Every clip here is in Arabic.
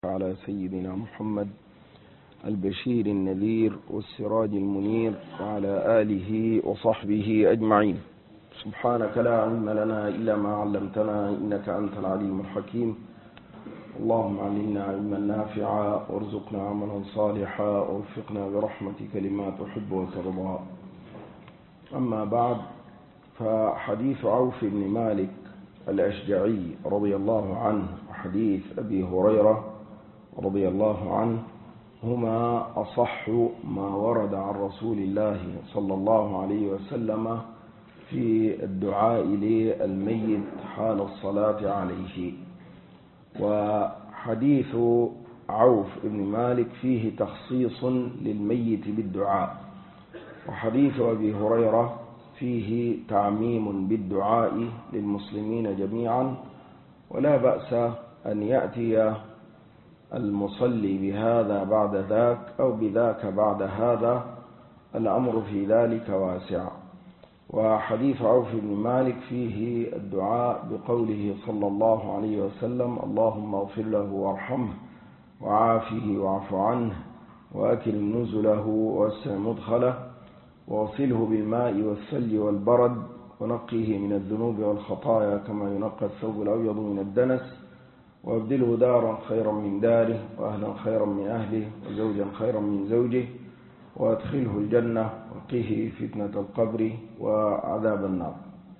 على سيدنا محمد البشير النذير والسراج المنير وعلى آله وصحبه أجمعين. سبحانك لا علم لنا إلا ما علمتنا إنك أنت العليم الحكيم. اللهم علمنا علما نافعا وارزقنا عملا صالحا ووفقنا برحمتك لما تحب وترضى. أما بعد، فحديث عوف بن مالك الأشجعي رضي الله عنه وحديث أبي هريرة رضي الله عنه هما أصح ما ورد عن رسول الله صلى الله عليه وسلم في الدعاء للميت حال الصلاة عليه. وحديث عوف بن مالك فيه تخصيص للميت بالدعاء، وحديث أبي هريرة فيه تعميم بالدعاء للمسلمين جميعا، ولا بأس أن يأتي المصلي بهذا بعد ذاك أو بذاك بعد هذا، الأمر في ذلك واسع. وحديث عوف بن مالك فيه الدعاء بقوله صلى الله عليه وسلم: اللهم اغفر له وارحمه وعافه واعف عنه وأكرم نزله ووسع مدخله وغسله بالماء والثلج والبرد ونقيه من الذنوب والخطايا كما ينقى الثوب الأبيض من الدنس، وابدله دارا خيرا من داره وأهلا خيرا من أهله وزوجا خيرا من زوجه وادخله الجنة وقيه فتنة القبر وعذاب النار.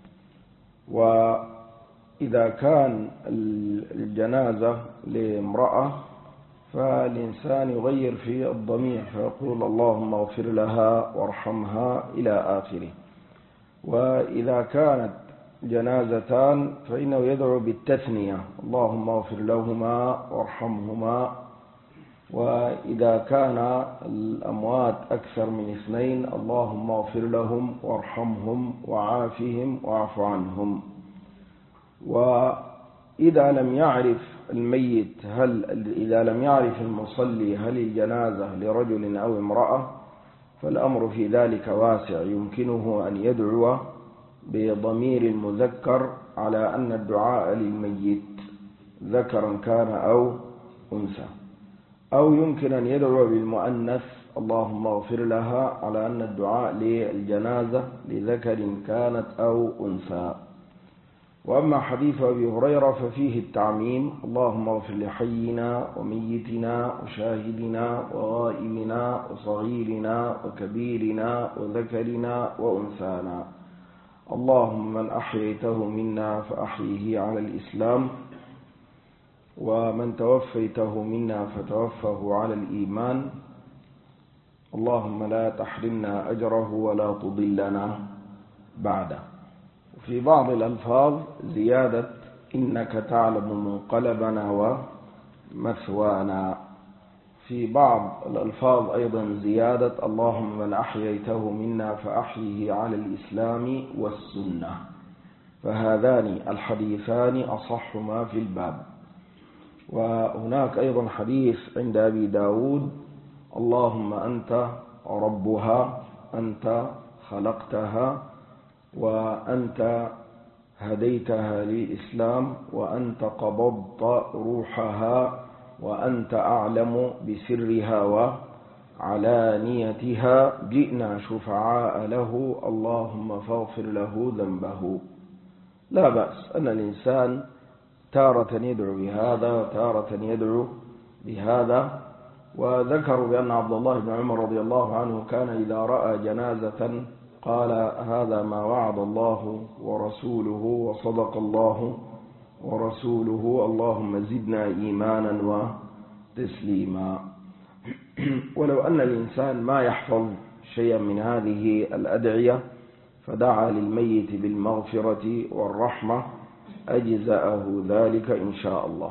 وإذا كان الجنازة لامرأة فالإنسان يغير في الضمير فيقول اللهم اغفر لها وارحمها إلى آخره. وإذا كانت جنازتان فإنه يدعو بالتثنية: اللهم اغفر لهما وارحمهما. وإذا كان الأموات أكثر من اثنين: اللهم اغفر لهم وارحمهم وعافهم واعف عنهم. وإذا لم يعرف الميت إذا لم يعرف المصلي هل الجنازة لرجل أو امرأة، فالأمر في ذلك واسع، يمكنه أن يدعو بضمير المذكر على أن الدعاء للميت ذكرا كان أو أنثى، أو يمكن أن يدعو بالمؤنث اللهم اغفر لها على أن الدعاء للجنازة لذكر كانت أو أنثى. وأما حديث أبي هريرة ففيه التعميم: اللهم اغفر لحينا وميتنا وشاهدنا وغائبنا وصغيرنا وكبيرنا وذكرنا وأنثانا، اللهم من أحييته منا فأحيه على الإسلام، ومن توفيته منا فتوفه على الإيمان، اللهم لا تحرمنا أجره ولا تضلنا بعده. في بعض الألفاظ زيادة: إنك تعلم منقلبنا ومثوانا. في بعض الألفاظ أيضا زيادة: اللهم من أحييته منا فأحيه على الإسلام والسنة. فهذان الحديثان أصح ما في الباب. وهناك أيضا حديث عند أبي داود: اللهم أنت ربها، أنت خلقتها، وأنت هديتها للإسلام، وأنت قبضت روحها، وأنت أعلم بسرها وعلانيتها، جئنا شفعاء له، اللهم فاغفر له ذنبه. لا بأس أن الإنسان تارة يدعو بهذا وتارة يدعو بهذا. وذكروا بأن عبد الله بن عمر رضي الله عنه كان إذا رأى جنازة قال: هذا ما وعد الله ورسوله وصدق الله ورسوله، اللهم زدنا إيمانا وتسليما. ولو أن الإنسان ما يحفظ شيئا من هذه الأدعية فدعا للميت بالمغفرة والرحمة أجزأه ذلك إن شاء الله.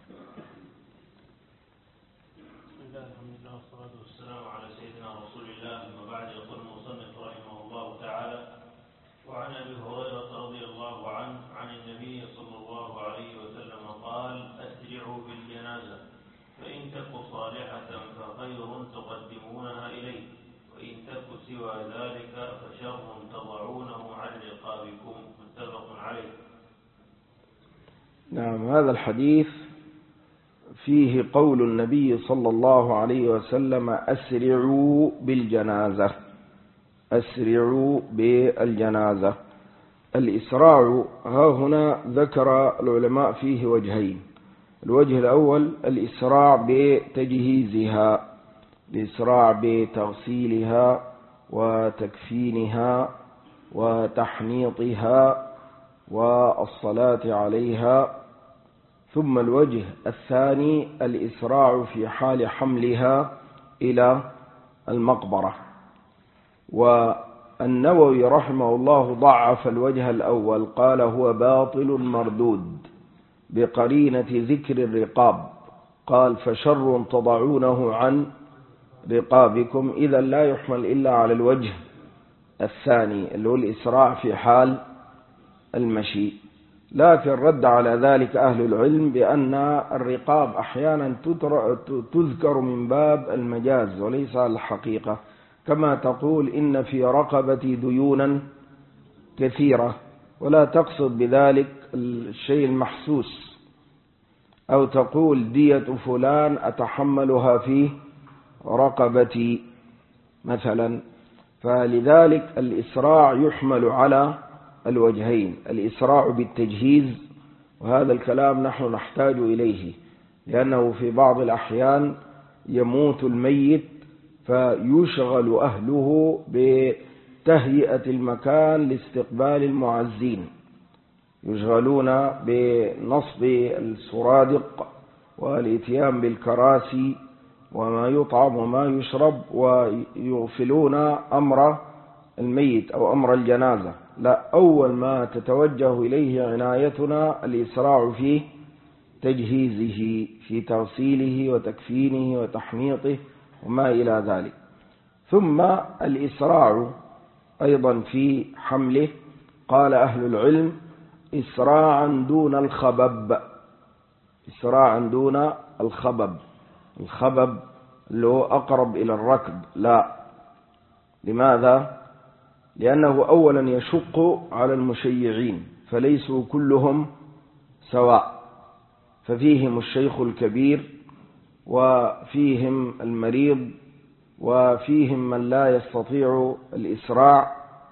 وعن أبي هريرة رضي الله عنه عن النبي صلى الله عليه وسلم قال: أسرعوا بالجنازة، فإن تك صالحة فخير تقدمونها إليه، وإن تك سوى ذلك فشر تضعونه عن رقابكم. متفق عليه. نعم، هذا الحديث فيه قول النبي صلى الله عليه وسلم أسرعوا بالجنازة، أسرعوا بالجنازة. الإسراع ها هنا ذكر العلماء فيه وجهين. الوجه الأول الإسراع بتجهيزها، الإسراع بتغسيلها وتكفينها وتحنيطها والصلاة عليها. ثم الوجه الثاني الإسراع في حال حملها إلى المقبرة. والنووي رحمه الله ضعف الوجه الأول، قال هو باطل مردود بقرينة ذكر الرقاب، قال فشر تضعونه عن رقابكم، إذا لا يحمل إلا على الوجه الثاني اللي هو الإسراع في حال المشي. لكن رد على ذلك أهل العلم بأن الرقاب أحيانا تذكر من باب المجاز وليس الحقيقة، كما تقول إن في رقبتي ديونا كثيرة، ولا تقصد بذلك الشيء المحسوس، أو تقول دية فلان أتحملها في رقبتي مثلا. فلذلك الإسراع يحمل على الوجهين، الإسراع بالتجهيز، وهذا الكلام نحن نحتاج إليه، لأنه في بعض الأحيان يموت الميت فيشغل أهله بتهيئة المكان لاستقبال المعزين، يشغلون بنصب السرادق والاتيان بالكراسي وما يطعم وما يشرب، ويغفلون أمر الميت أو أمر الجنازة. لا، أول ما تتوجه إليه عنايتنا الإسراع في تجهيزه، في تغسيله وتكفينه وتحنيطه وما إلى ذلك. ثم الإسراع أيضا في حمله، قال أهل العلم إسراعا دون الخبب، إسراعا دون الخبب. الخبب اللي هو أقرب إلى الركب، لا. لماذا؟ لأنه أولا يشق على المشيعين، فليسوا كلهم سواء، ففيهم الشيخ الكبير وفيهم المريض وفيهم من لا يستطيع الإسراع.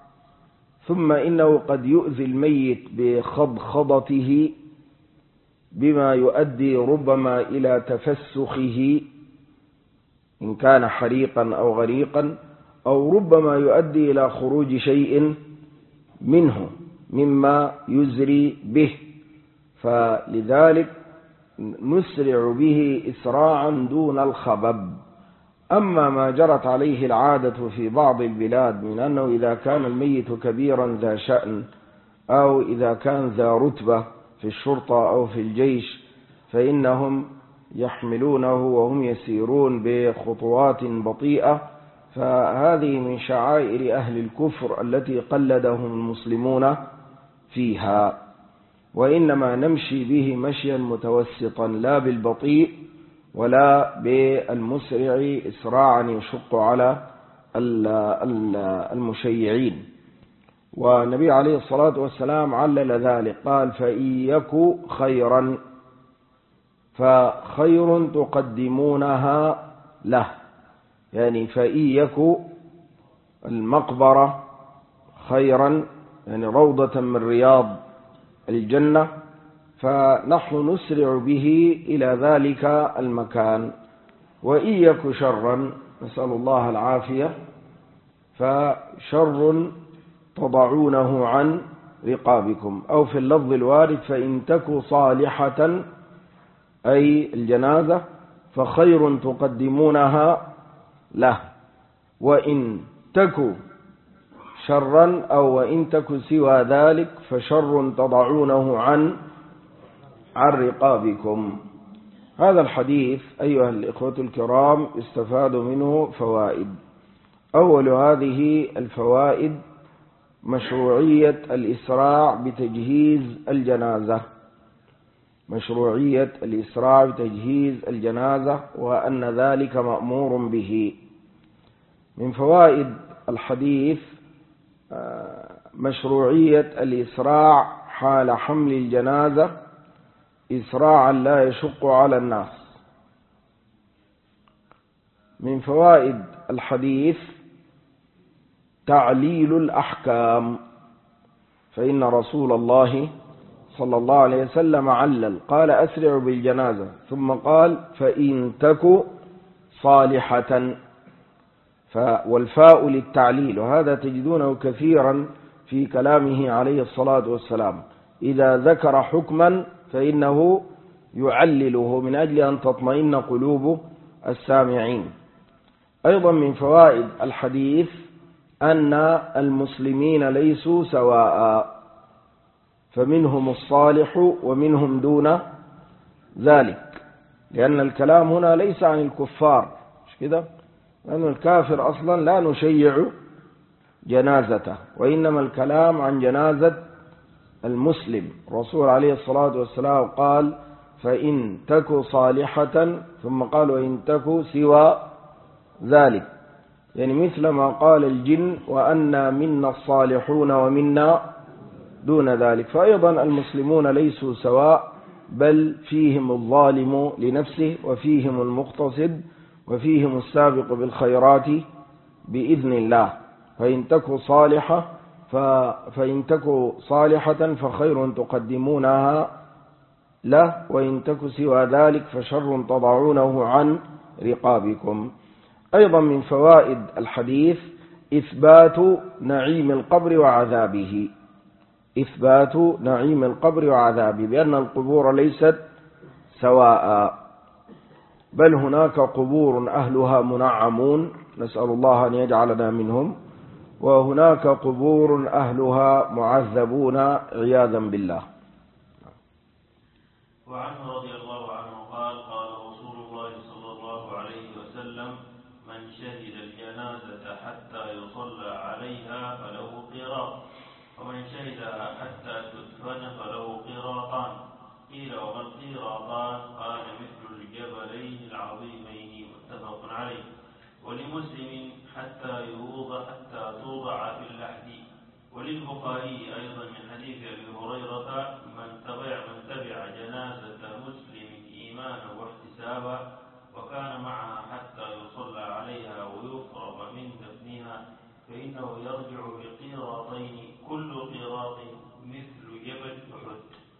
ثم إنه قد يؤذي الميت بخضخضته بما يؤدي ربما إلى تفسخه إن كان حريقا أو غريقا، أو ربما يؤدي إلى خروج شيء منه مما يزري به، فلذلك نسرع به إسراعا دون الخبب. أما ما جرت عليه العادة في بعض البلاد من أنه إذا كان الميت كبيرا ذا شأن، أو إذا كان ذا رتبة في الشرطة أو في الجيش، فإنهم يحملونه وهم يسيرون بخطوات بطيئة، فهذه من شعائر أهل الكفر التي قلدهم المسلمون فيها. وإنما نمشي به مشيا متوسطا، لا بالبطيء ولا بالمسرع إسراعا يشق على المشيعين. والنبي عليه الصلاة والسلام علل ذلك، قال فإن يك خيرا فخير تقدمونها له، يعني فإن يك المقبرة خيرا، يعني روضة من رياض الجنة، فنحن نسرع به إلى ذلك المكان. وإن يك شرا، نسأل الله العافية، فشر تضعونه عن رقابكم. أو في اللفظ الوارد فإن تك صالحة أي الجنازة فخير تقدمونها له، وإن تك شرا أو وإن تك سوى ذلك فشر تضعونه عن رقابكم. هذا الحديث أيها الإخوة الكرام استفاد منه فوائد. أول هذه الفوائد مشروعية الإسراع بتجهيز الجنازة، مشروعية الإسراع بتجهيز الجنازة، وأن ذلك مأمور به. من فوائد الحديث مشروعية الإسراع حال حمل الجنازة إسراعا لا يشق على الناس، من فوائد الحديث تعليل الأحكام، فإن رسول الله صلى الله عليه وسلم علل، قال أسرع بالجنازة، ثم قال فإن تك صالحة، والفاء للتعليل، وهذا تجدونه كثيرا في كلامه عليه الصلاة والسلام، إذا ذكر حكما فإنه يعلله من أجل أن تطمئن قلوب السامعين. أيضا من فوائد الحديث أن المسلمين ليسوا سواء، فمنهم الصالح ومنهم دون ذلك، لأن الكلام هنا ليس عن الكفار، مش كده؟ لأن الكافر أصلا لا نشيع جنازته، وإنما الكلام عن جنازة المسلم. الرسول عليه الصلاة والسلام قال فإن تك صالحة، ثم قال وإن تك سوى ذلك، يعني مثل ما قال الجن وأنا منا الصالحون ومنا دون ذلك. فأيضا المسلمون ليسوا سواء، بل فيهم الظالم لنفسه وفيهم المقتصد وفيهم السابق بالخيرات بإذن الله. فإن تك صالحة فخير تقدمونها له، وإن تك سوى ذلك فشر تضعونه عن رقابكم. أيضا من فوائد الحديث إثبات نعيم القبر وعذابه، إثبات نعيم القبر وعذابه، بأن القبور ليست سواء، بل هناك قبور أهلها منعمون، نسأل الله أن يجعلنا منهم، وهناك قبور أهلها معذبون عياذا بالله. وعنه رضي الله عنه قال قال رسول الله صلى الله عليه وسلم من شهد الجنازة حتى يصلى عليها فله قيراط، ومن شهدها حتى تدفن فله قيراطان. قيل وما القيراطان؟ قال مثل الجبلين العظيمين، متفق عليه. ولمسلم حتى توضع في اللحد. وللبخاري أيضا من حديث أبي هريرة من تبع جنازة مسلم إيمانا واحتسابا وكان معها حتى يصلى عليها ويفرغ من دفنها فإنه يرجع بقيراطين، كل قيراط مثل جبل أحد.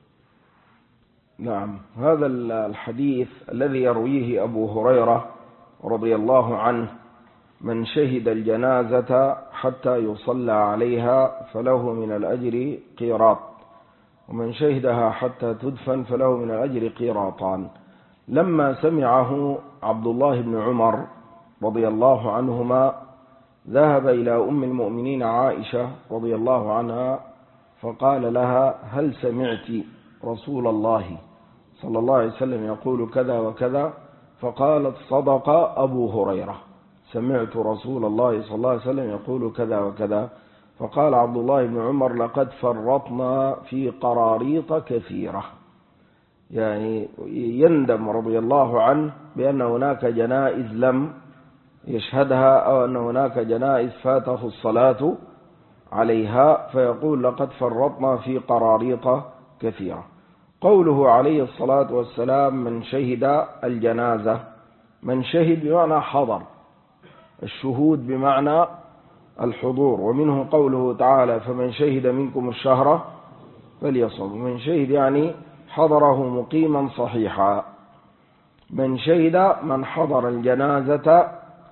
نعم، هذا الحديث الذي يرويه أبو هريرة رضي الله عنه من شهد الجنازة حتى يصلى عليها فله من الأجر قيراط، ومن شهدها حتى تدفن فله من الأجر قيراطان. لما سمعه عبد الله بن عمر رضي الله عنهما ذهب إلى أم المؤمنين عائشة رضي الله عنها فقال لها هل سمعت رسول الله صلى الله عليه وسلم يقول كذا وكذا؟ فقالت صدق أبو هريرة، سمعت رسول الله صلى الله عليه وسلم يقول كذا وكذا. فقال عبد الله بن عمر لقد فرطنا في قراريط كثيرة، يعني يندم رضي الله عنه بأن هناك جنائز لم يشهدها، أو أن هناك جنائز فاته الصلاة عليها، فيقول لقد فرطنا في قراريط كثيرة. قوله عليه الصلاة والسلام من شهد الجنازة، من شهد بمعنى حضر، الشهود بمعنى الحضور، ومنه قوله تعالى فمن شهد منكم الشهر فليصم، من شهد يعني حضره مقيما صحيحا. من شهد من حضر الجنازة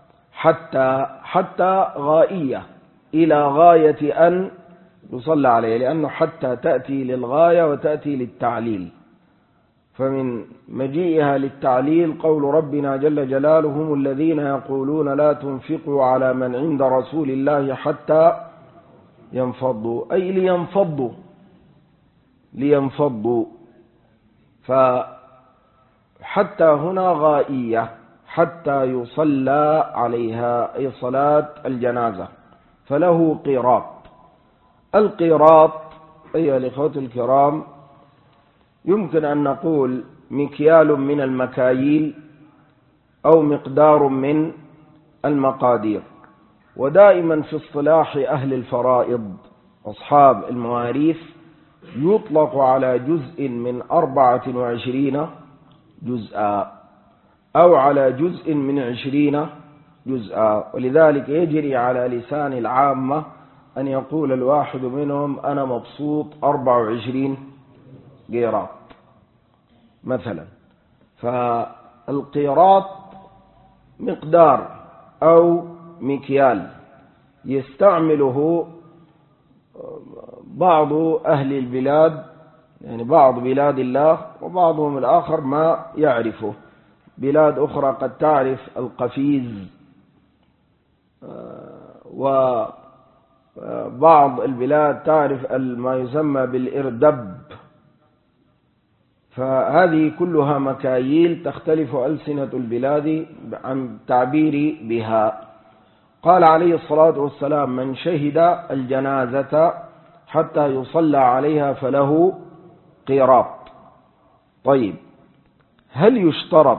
حتى غائية، إلى غاية أن يصلى عليه، لأنه حتى تأتي للغاية وتأتي للتعليل، فمن مجيئها للتعليل قول ربنا جل جلاله هم الذين يقولون لا تنفقوا على من عند رسول الله حتى ينفضوا، أي لينفضوا، فحتى هنا غائية حتى يصلى عليها، أي صلاة الجنازة، فله قيراط. القيراط أيها الإخوة الكرام يمكن أن نقول مكيال من المكاييل أو مقدار من المقادير، ودائما في اصطلاح أهل الفرائض أصحاب المواريث يطلق على جزء من 24 جزءا، أو على جزء من 20 جزءا. ولذلك يجري على لسان العامة أن يقول الواحد منهم أنا مبسوط 24 قيراط مثلا. فالقيراط مقدار أو مكيال يستعمله بعض أهل البلاد، يعني بعض بلاد الله، وبعضهم الآخر ما يعرفه. بلاد أخرى قد تعرف القفيز، وبعض البلاد تعرف ما يسمى بالإردب. فهذه كلها مكاييل تختلف ألسنة البلاد عن التعبير بها. قال عليه الصلاة والسلام من شهد الجنازة حتى يصلى عليها فله قيراط. طيب، هل يشترط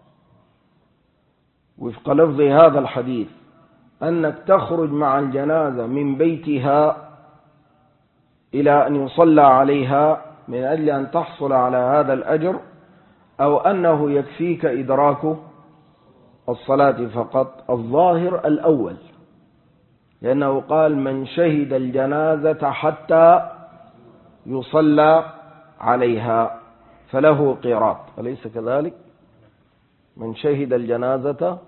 وفق لفظ هذا الحديث أنك تخرج مع الجنازة من بيتها إلى أن يصلى عليها من أجل أن تحصل على هذا الأجر، أو أنه يكفيك إدراك الصلاة فقط؟ الظاهر الأول، لأنه قال من شهد الجنازة حتى يصلى عليها فله قيراط، أليس كذلك؟ من شهد الجنازة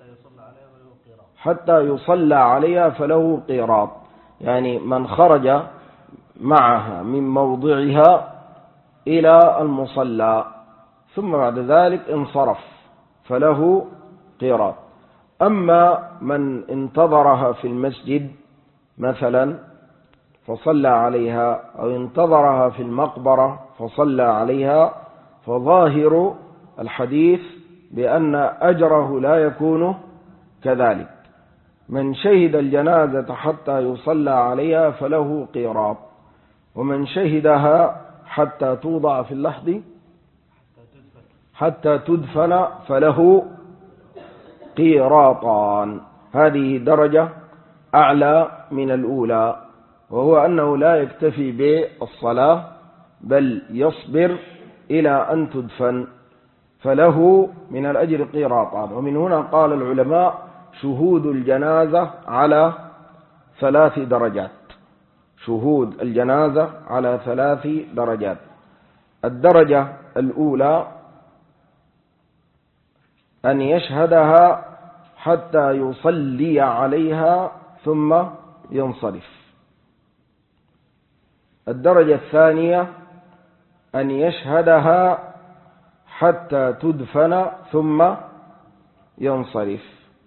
حتى يصلى عليها فله قيراط، يعني من خرج معها من موضعها إلى المصلى ثم بعد ذلك انصرف فله قيراط. أما من انتظرها في المسجد مثلا فصلى عليها، أو انتظرها في المقبرة فصلى عليها، فظاهر الحديث بأن أجره لا يكون كذلك. من شهد الجنازة حتى يصلى عليها فله قيراط، ومن شهدها حتى توضع في اللحد حتى تدفن فله قيراطان. هذه درجة أعلى من الأولى، وهو أنه لا يكتفي بالصلاة بل يصبر إلى أن تدفن فله من الأجر قيراطان. ومن هنا قال العلماء شهود الجنازة على 3 درجات. شهود الجنازة على 3 درجات. الدرجة الأولى أن يشهدها حتى يصلي عليها ثم ينصرف. الدرجة الثانية أن يشهدها حتى تدفن ثم ينصرف.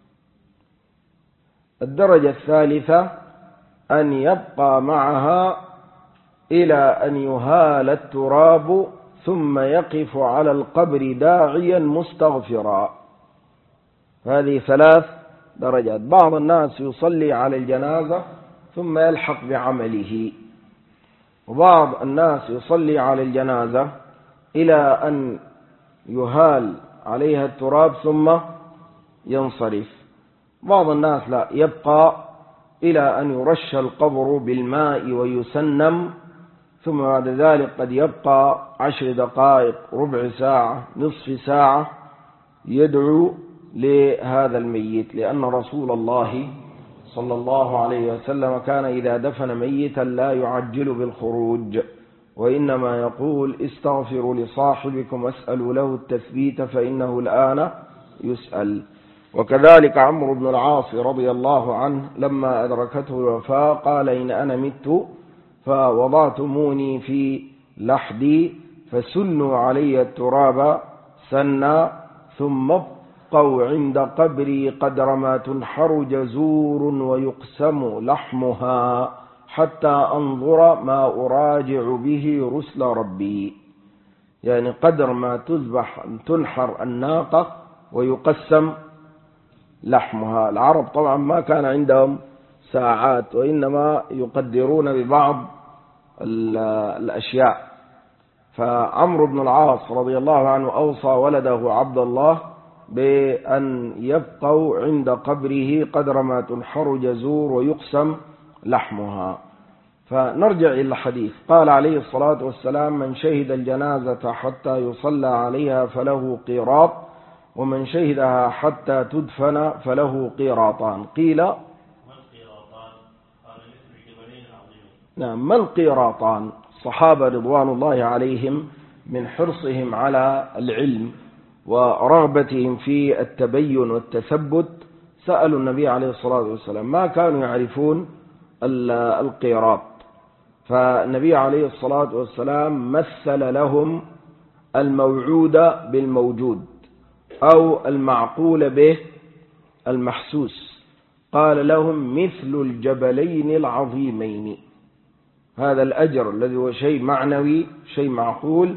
الدرجة الثالثة أن يبقى معها إلى أن يهال التراب ثم يقف على القبر داعيا مستغفرا. هذه 3 درجات. بعض الناس يصلي على الجنازة ثم يلحق بعمله، وبعض الناس يصلي على الجنازة إلى أن يهال عليها التراب ثم ينصرف. بعض الناس لا، يبقى إلى أن يرش القبر بالماء ويسنم، ثم بعد ذلك قد يبقى 10 دقائق، ربع ساعة، نصف ساعة يدعو لهذا الميت، لأن رسول الله صلى الله عليه وسلم كان إذا دفن ميتا لا يعجل بالخروج، وإنما يقول استغفروا لصاحبكم واسألوا له التثبيت فإنه الآن يسأل. وكذلك عمرو بن العاص رضي الله عنه لما أدركته الوفاة قال إن أنا مت فوضعتموني في لحدي فسنوا علي التراب سنا ثم ابقوا عند قبري قدر ما تنحر جزور ويقسم لحمها حتى أنظر ما أراجع به رسل ربي. يعني قدر ما تنحر الناقة ويقسم لحمها. العرب طبعا ما كان عندهم ساعات، وإنما يقدرون ببعض الأشياء. فعمرو بن العاص رضي الله عنه أوصى ولده عبد الله بأن يبقوا عند قبره قدر ما تنحر جزور ويقسم لحمها. فنرجع إلى الحديث. قال عليه الصلاة والسلام من شهد الجنازة حتى يصلى عليها فله قيراط، ومن شهدها حتى تدفن فله قيراطان. قيل ما القيراطان؟ قال مثل الجبلين العظيمين. نعم، ما القيراطان؟ الصحابة رضوان الله عليهم من حرصهم على العلم ورغبتهم في التبين والتثبت سألوا النبي عليه الصلاة والسلام، ما كانوا يعرفون القيراط، فالنبي عليه الصلاة والسلام مثل لهم الموعود بالموجود أو المعقول به المحسوس، قال لهم مثل الجبلين العظيمين. هذا الأجر الذي هو شيء معنوي شيء معقول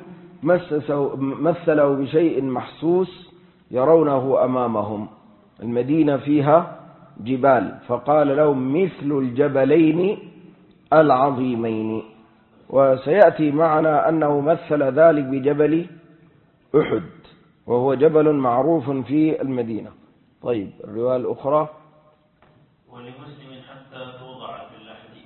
مثله بشيء محسوس يرونه أمامهم. المدينة فيها جبال، فقال لهم مثل الجبلين العظيمين. وسيأتي معنا أنه مثل ذلك بجبل أحد، وهو جبل معروف في المدينة. طيب، الرواية الأخرى: ولمسلم حتى توضع في اللحد.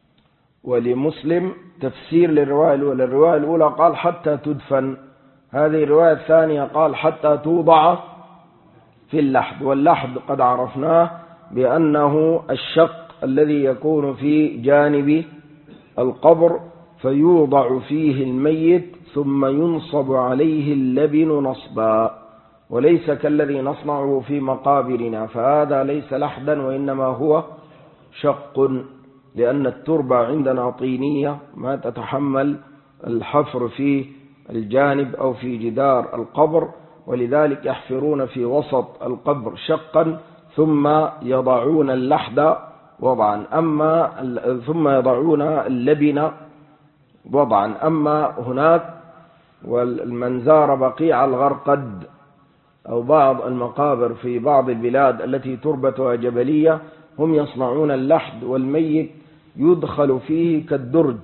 ولمسلم تفسير للرواية الأولى. الرواية الأولى قال حتى تدفن، هذه الرواية الثانية قال حتى توضع في اللحد. واللحد قد عرفناه بأنه الشق الذي يكون في جانب القبر فيوضع فيه الميت ثم ينصب عليه اللبن نصبا، وليس كالذي نصنعه في مقابرنا، فهذا ليس لحدا وإنما هو شق، لأن التربة عندنا طينية ما تتحمل الحفر في الجانب أو في جدار القبر، ولذلك يحفرون في وسط القبر شقا ثم يضعون اللحد وضعا، ثم يضعون اللبن وضعا. أما هناك والمنزار بقيع الغرقد أو بعض المقابر في بعض البلاد التي تربتها جبلية، هم يصنعون اللحد والميت يدخل فيه كالدرج،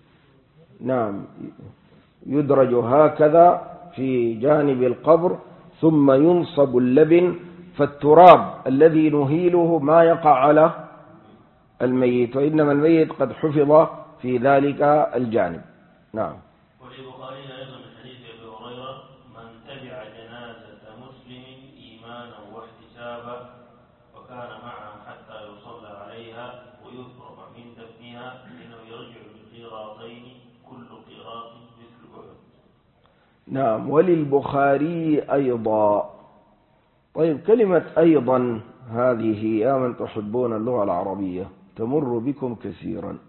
نعم، يدرج هكذا في جانب القبر ثم ينصب اللبن، فالتراب الذي نهيله ما يقع على الميت، وإنما الميت قد حفظ في ذلك الجانب. نعم. وللبخاري أيضا من حديث أبي هريرة: من تبع جنازة مسلم إيمانا واحتسابا وكان معه حتى يصلى عليها ويفرغ من دفنها إنه يرجع بقيراطين كل قيراط مثل أحد. نعم. وللبخاري أيضا. طيب، كلمة أيضا هذه يا من تحبون اللغة العربية تمر بكم كثيرا،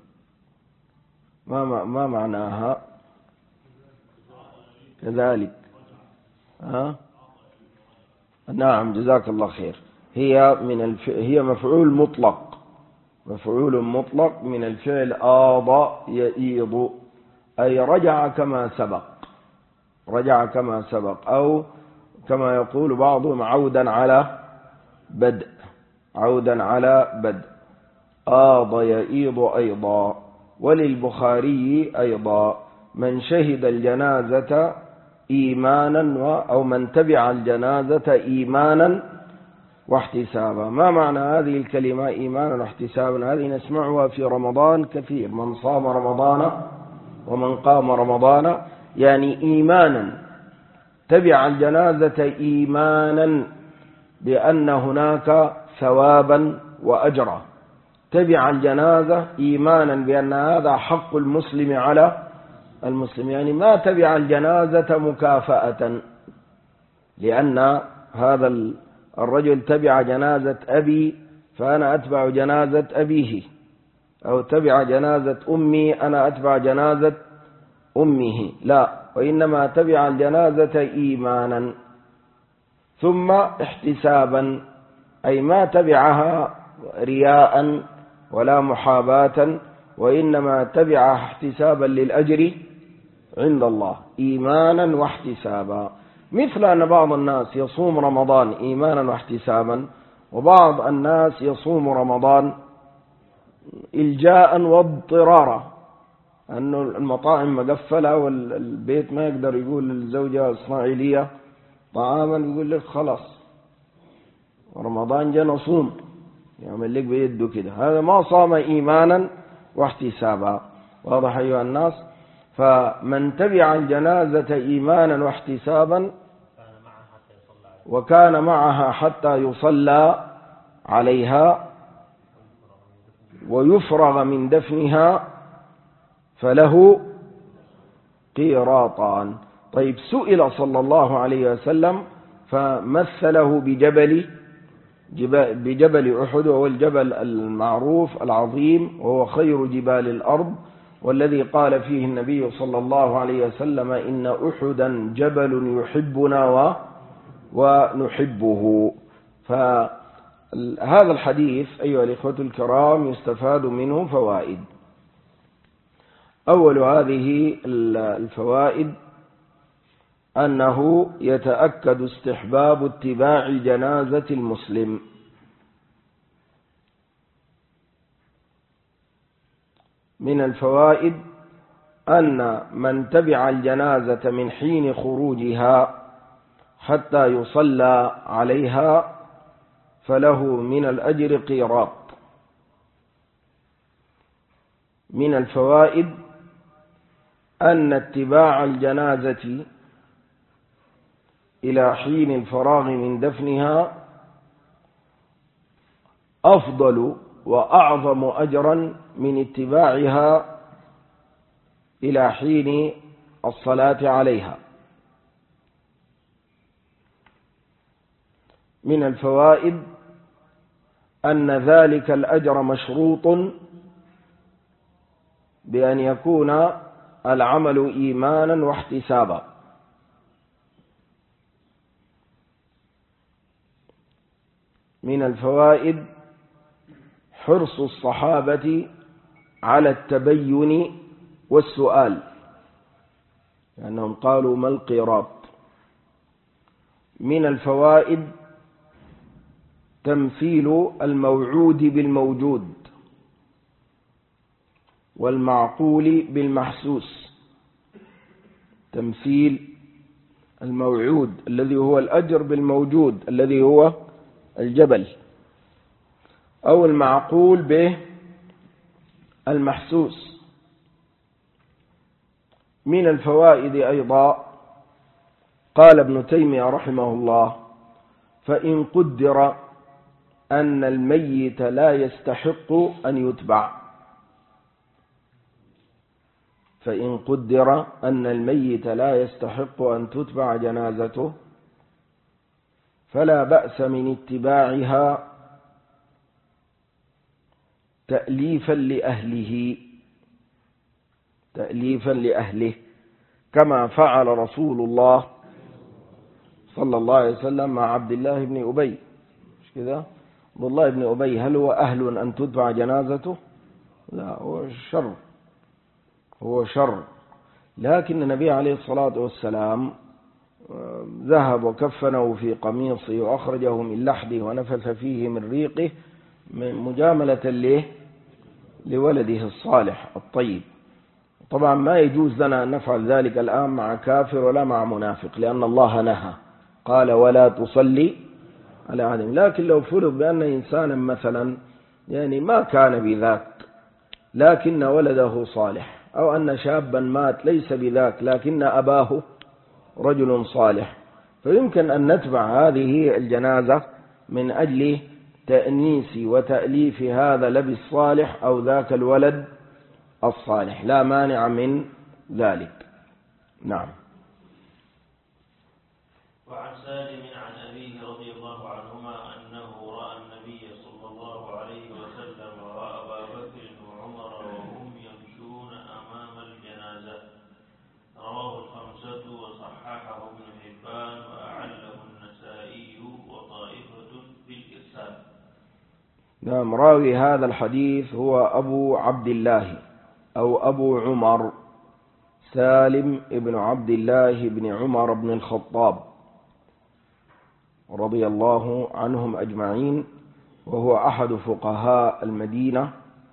ما معناها؟ كذلك. نعم، جزاك الله خير. هي مفعول مطلق، مفعول مطلق من الفعل آض يئيض، أي رجع كما سبق، رجع كما سبق، أو كما يقول بعضهم عودا على بدء، عودا على بدء. آض يئيض أيضا. وللبخاري أيضا: من شهد الجنازة إيمانا أو من تبع الجنازة إيمانا واحتسابا. ما معنى هذه الكلمة إيمانا واحتسابا؟ هذه نسمعها في رمضان كثير: من صام رمضان ومن قام رمضان، يعني إيمانا، تبع الجنازة إيمانا بأن هناك ثوابا وأجرا، تبع الجنازة إيمانا بأن هذا حق المسلم على المسلم، يعني ما تبع الجنازة مكافأة، لأن هذا الرجل تبع جنازة أبي فأنا أتبع جنازة أبيه، أو تبع جنازة أمي أنا أتبع جنازة أمه، لا، وإنما تبع الجنازة إيمانا ثم احتسابا، أي ما تبعها رياء ولا محاباة، وإنما تبعها احتسابا للأجر عند الله، إيمانا واحتسابا. مثل أن بعض الناس يصوم رمضان إيمانا واحتسابا، وبعض الناس يصوم رمضان إلجاء واضطرارا، أنه المطاعم مقفلة والبيت ما يقدر يقول للزوجة اصنعي لي طعاما، يقول لك خلاص رمضان جاء نصوم، يعمل لك بيده كده، هذا ما صام إيمانا واحتسابا. واضح أيها الناس؟ فمن تبع الجنازة إيمانا واحتسابا وكان معها حتى يصلى عليها ويفرغ من دفنها فله قيراطان. طيب، سئل صلى الله عليه وسلم فمثله بجبل أحد، وهو الجبل المعروف العظيم، وهو خير جبال الأرض، والذي قال فيه النبي صلى الله عليه وسلم إن أحدا جبل يحبنا ونحبه. فهذا الحديث أيها الإخوة الكرام يستفاد منه فوائد. أول هذه الفوائد أنه يتأكد استحباب اتباع جنازة المسلم. من الفوائد أن من تبع الجنازة من حين خروجها حتى يصلى عليها فله من الأجر قيراط. من الفوائد أن اتباع الجنازة إلى حين الفراغ من دفنها أفضل وأعظم أجرا من اتباعها إلى حين الصلاة عليها. من الفوائد أن ذلك الأجر مشروط بأن يكون العمل إيمانا واحتسابا. من الفوائد حرص الصحابة على التبين والسؤال، لأنهم قالوا ما القيراط. من الفوائد تمثيل الموعود بالموجود والمعقول بالمحسوس. تمثيل الموعود الذي هو الأجر بالموجود الذي هو الجبل، أو المعقول به المحسوس. من الفوائد أيضا قال ابن تيمية رحمه الله: فإن قدر أن الميت لا يستحق أن يتبع، فإن قدر أن الميت لا يستحق أن تتبع جنازته فلا بأس من اتباعها تأليفا لأهله، كما فعل رسول الله صلى الله عليه وسلم مع عبد الله بن أبي. مش كذا؟ عبد الله بن أبي هل هو أهل أن تتبع جنازته؟ لا، هو شر. لكن النبي عليه الصلاة والسلام ذهب وكفنه في قميصه وأخرجه من لحده ونفث فيه من ريقه مجاملة لولده الصالح الطيب. طبعا ما يجوز لنا أن نفعل ذلك الآن مع كافر ولا مع منافق، لأن الله نهى قال ولا تصلي على أحد. لكن لو فرض بأن إنسانا مثلا يعني ما كان بذاك لكن ولده صالح، أو أن شابا مات ليس بذاك لكن أباه رجل صالح، فيمكن أن نتبع هذه الجنازة من أجل تأنيس وتأليف هذا لب الصالح أو ذاك الولد الصالح، لا مانع من ذلك. نعم. وعن سالم عن أبيه رضي الله عنهما أنه رأى النبي صلى الله عليه وسلم وأبا بكر وعمر وهم يمشون أمام الجنازة. رواه الخمسة وصححه ابن حبان وأعله النسائي وطائفة بالإرسال. نعم. راوي هذا الحديث هو أبو عبد الله أو أبو عمر سالم ابن عبد الله بن عمر بن الخطاب رضي الله عنهم أجمعين، وهو أحد فقهاء المدينة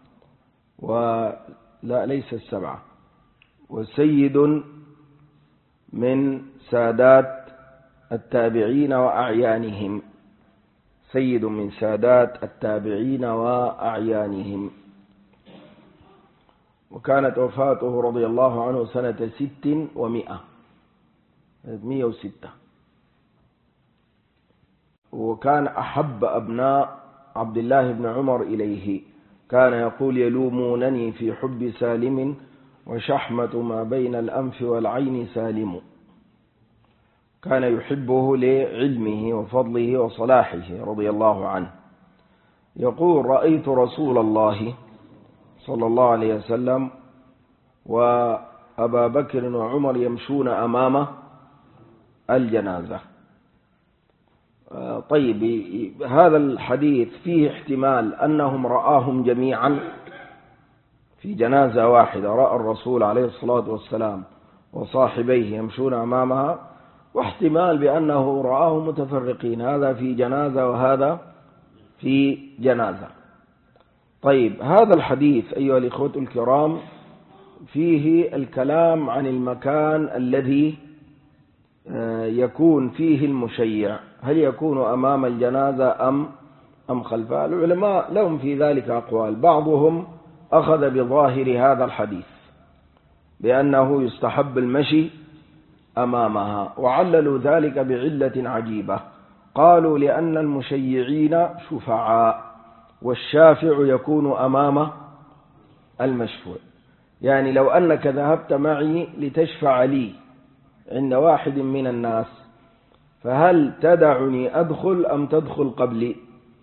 ليس السبعة، وسيد من سادات التابعين وأعيانهم، سيد من سادات التابعين وأعيانهم. وكانت وفاته رضي الله عنه سنة 600 106. وكان أحب أبناء عبد الله بن عمر إليه، كان يقول يلومونني في حب سالم وشحمة ما بين الأنف والعين سالم. كان يحبه لعلمه وفضله وصلاحه رضي الله عنه. يقول رأيت رسول الله صلى الله عليه وسلم وأبا بكر وعمر يمشون أمام الجنازة. طيب، هذا الحديث فيه احتمال أنهم رآهم جميعا في جنازة واحدة، رأى الرسول عليه الصلاة والسلام وصاحبيه يمشون أمامها، واحتمال بأنه رآهم متفرقين، هذا في جنازة وهذا في جنازة. طيب، هذا الحديث أيها الإخوة الكرام فيه الكلام عن المكان الذي يكون فيه المشيع، هل يكون أمام الجنازة أم خلفها؟ العلماء لهم في ذلك أقوال. بعضهم أخذ بظاهر هذا الحديث بأنه يستحب المشي أمامها، وعللوا ذلك بعلة عجيبة. قالوا لأن المشيعين شفعاء، والشافع يكون أمام المشفوع. يعني لو أنك ذهبت معي لتشفع لي عند واحد من الناس، فهل تدعني أدخل أم تدخل قبلي؟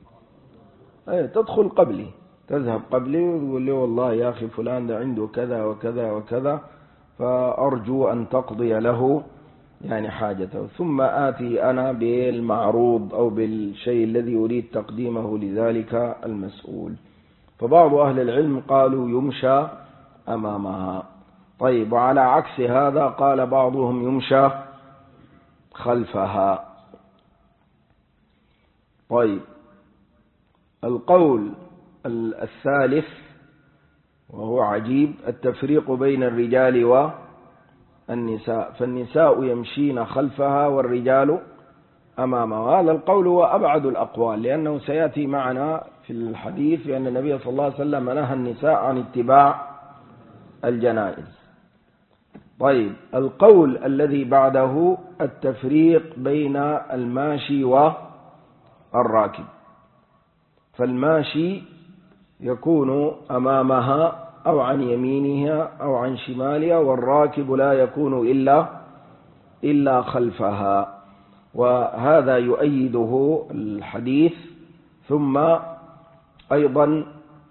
تدخل قبلي، تذهب قبلي وتقول لي والله يا أخي فلان ده عنده كذا وكذا وكذا، فأرجو أن تقضي له يعني حاجته، ثم آتي أنا بالمعروض أو بالشيء الذي يريد تقديمه لذلك المسؤول. فبعض أهل العلم قالوا يمشى أمامها. طيب، وعلى عكس هذا قال بعضهم يمشى خلفها. طيب، القول الثالث وهو عجيب، التفريق بين الرجال والنساء، فالنساء يمشين خلفها والرجال أمامها. هذا القول هو أبعد الأقوال، لأنه سيأتي معنا في الحديث بأن النبي صلى الله عليه وسلم نهى النساء عن اتباع الجنائز. طيب، القول الذي بعده التفريق بين الماشي والراكب، فالماشي يكون أمامها أو عن يمينها أو عن شمالها، والراكب لا يكون إلا خلفها، وهذا يؤيده الحديث. ثم أيضا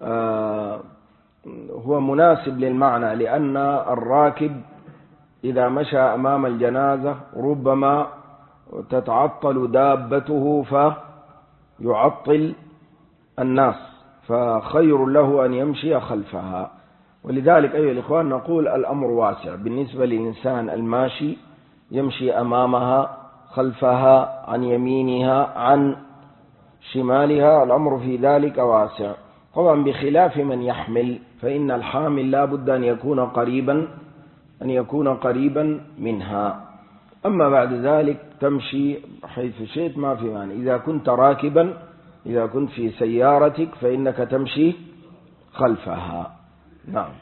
هو مناسب للمعنى، لأن الراكب إذا مشى أمام الجنازة ربما تتعطل دابته فيعطل الناس، فخير له أن يمشي خلفها. ولذلك أيها الإخوان نقول الأمر واسع بالنسبة للإنسان الماشي، يمشي أمامها خلفها عن يمينها عن شمالها، الأمر في ذلك واسع. طبعا بخلاف من يحمل، فإن الحامل لا بد أن يكون قريبا منها. أما بعد ذلك تمشي حيث شئت ما في معنى. إذا كنت راكبا، إذا كنت في سيارتك فإنك تمشي خلفها. نعم.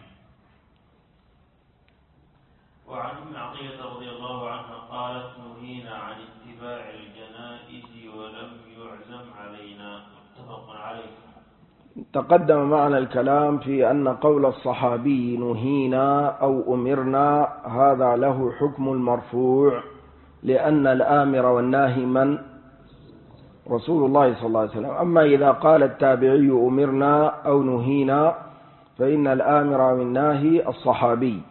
وعن ابن عطية رضي الله عنها قالت نهينا عن اتباع الجنائز ولم يعزم علينا، متفق عليه. تقدم معنا الكلام في أن قول الصحابي نهينا أو أمرنا هذا له حكم المرفوع، لأن الآمر والناهي من؟ رسول الله صلى الله عليه وسلم. أما إذا قال التابعي أمرنا أو نهينا فإن الآمر والناهي الصحابي.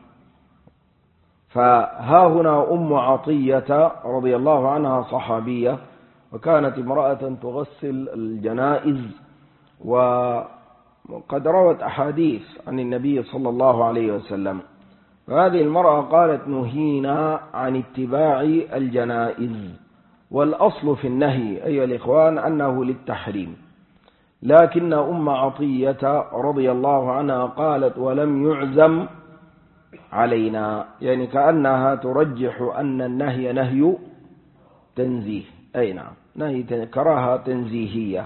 فها هنا أم عطية رضي الله عنها صحابية، وكانت امرأة تغسل الجنائز، وقد روت أحاديث عن النبي صلى الله عليه وسلم. فهذه المرأة قالت نهينا عن اتباع الجنائز، والأصل في النهي أيها الإخوان أنه للتحريم، لكن أم عطية رضي الله عنها قالت ولم يعزم علينا، يعني كأنها ترجح أن النهي نهي تنزيه. أي نعم، نهي كراهة تنزيهية،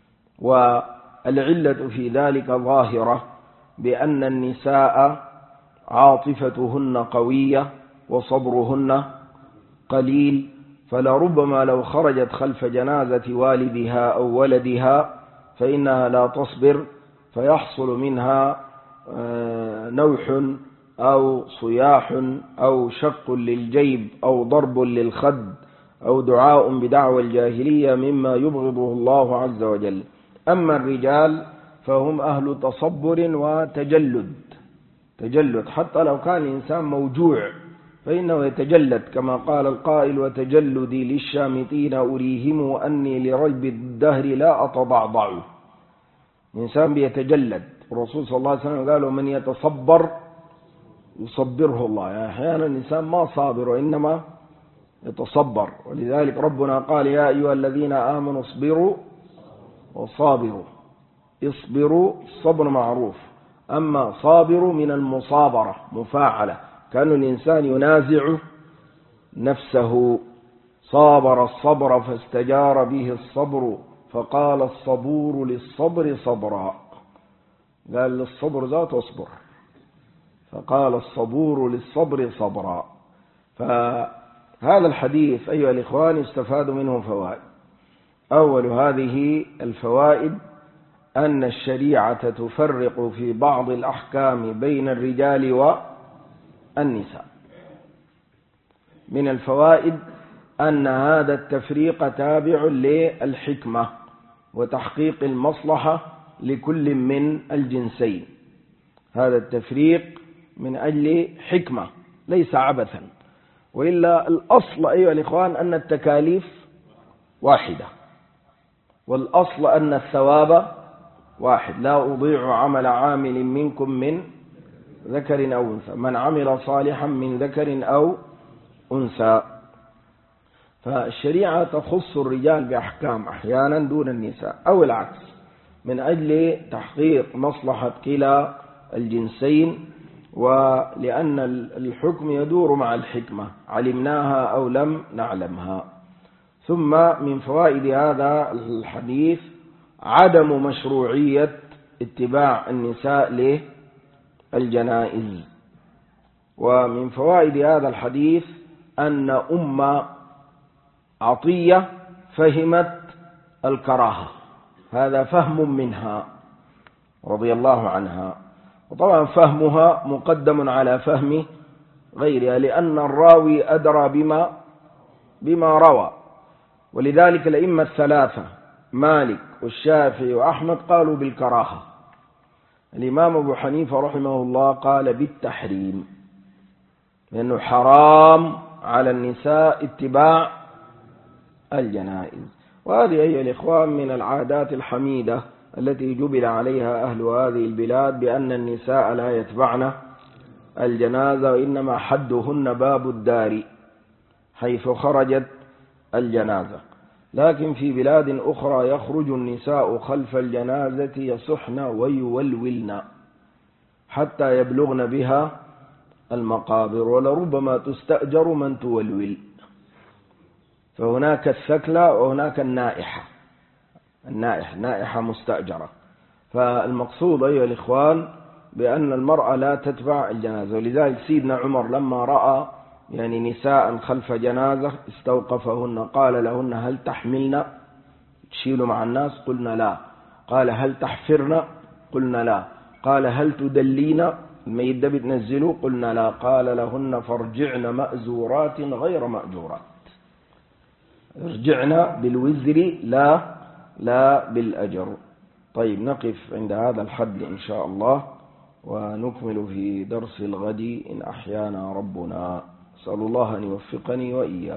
والعلة في ذلك ظاهرة، بأن النساء عاطفتهن قوية وصبرهن قليل، فلربما لو خرجت خلف جنازة والدها أو ولدها فإنها لا تصبر، فيحصل منها نوح أو صياح أو شق للجيب أو ضرب للخد أو دعاء بدعوى الجاهلية مما يبغضه الله عز وجل. أما الرجال فهم أهل تصبر وتجلد، حتى لو كان الإنسان موجوع فإنه يتجلد، كما قال القائل: وتجلدي للشامتين أريهم أني لريب الدهر لا أتضعضع. الإنسان بيتجلد. الرسول صلى الله عليه وسلم قال: من يتصبر يصبره الله. يعني أحيانا الإنسان ما صابر وإنما يتصبر، ولذلك ربنا قال: يا أيها الذين آمنوا اصبروا وصابروا. اصبروا الصبر معروف، أما صابروا من المصابرة مفاعلة، كان الإنسان ينازع نفسه. صابر الصبر فاستجار به الصبر، فقال الصبور للصبر صبرا. قال للصبر ذات اصبر، فقال الصبور للصبر صبرا. فهذا الحديث أيها الإخوان يستفاد منه فوائد. أول هذه الفوائد أن الشريعة تفرق في بعض الأحكام بين الرجال والنساء. من الفوائد أن هذا التفريق تابع للحكمة وتحقيق المصلحة لكل من الجنسين. هذا التفريق من أجل حكمة ليس عبثا، وإلا الأصل أيها الإخوان أن التكاليف واحدة، والأصل أن الثواب واحد. لا أضيع عمل عامل منكم من ذكر أو أنثى، من عمل صالحا من ذكر أو أنثى. فالشريعة تخص الرجال بأحكام أحيانا دون النساء، أو العكس، من أجل تحقيق مصلحة كلا الجنسين، ولأن الحكم يدور مع الحكمة علمناها أو لم نعلمها. ثم من فوائد هذا الحديث عدم مشروعية اتباع النساء للجنائز. ومن فوائد هذا الحديث أن أم عطية فهمت الكراهة، هذا فهم منها رضي الله عنها، وطبعا فهمها مقدم على فهم غيرها، لأن الراوي أدرى بما روى. ولذلك الأئمة الثلاثة مالك والشافعي وأحمد قالوا بالكراهة. الإمام أبو حنيفة رحمه الله قال بالتحريم، لأنه حرام على النساء اتباع الجنائز. وهذه أيها الإخوان من العادات الحميدة التي جبل عليها أهل هذه البلاد، بأن النساء لا يتبعن الجنازة، وإنما حدهن باب الدار حيث خرجت الجنازة. لكن في بلاد أخرى يخرج النساء خلف الجنازة يصحن ويولولن حتى يبلغن بها المقابر، ولربما تستأجر من تولول. فهناك الثكلى وهناك النائحة نائحة مستأجرة. فالمقصود أيها الإخوان بأن المرأة لا تتبع الجنازة. ولذلك سيدنا عمر لما رأى نساء خلف جنازة استوقفهن، قال لهن: هل تحملن؟ تشيلوا مع الناس؟ قلنا لا. قال: هل تحفرن؟ قلنا لا. قال: هل تدلين؟ الميت ده بتنزلوا؟ قلنا لا. قال لهن: فارجعن مأزورات غير مأجورات، ارجعن بالوزر لا بالأجر. طيب، نقف عند هذا الحد إن شاء الله، ونكمل في درس الغد إن أحيانا ربنا. أسأل الله أن يوفقني وإياكم.